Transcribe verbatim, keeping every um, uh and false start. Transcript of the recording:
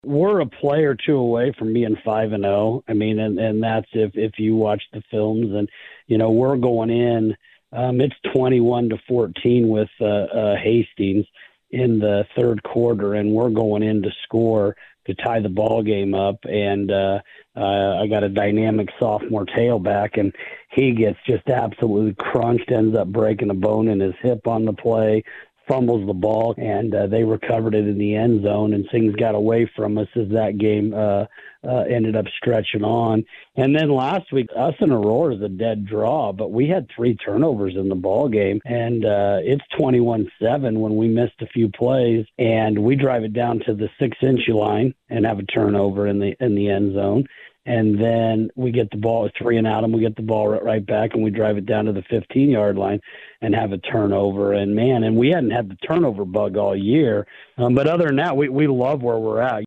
We're a play or two away from being five and zero. I mean, and and that's if if you watch the films, and you know we're going in. Um, it's twenty-one to fourteen with uh, uh, Hastings in the third quarter, and we're going in to score to tie the ball game up. And uh, uh, I got a dynamic sophomore tailback, and he gets just absolutely crunched, ends up breaking a bone in his hip on the play, fumbles the ball, and uh, they recovered it in the end zone, and things got away from us as that game uh, uh, ended up stretching on. And then last week, us and Aurora is a dead draw, but we had three turnovers in the ball game, and uh, it's twenty-one seven when we missed a few plays, and we drive it down to the six-inch line and have a turnover in the in the end zone. And then we get the ball at three and out, and we get the ball right, right back, and we drive it down to the fifteen-yard line and have a turnover. And, man, and we hadn't had the turnover bug all year. Um, but other than that, we, we love where we're at.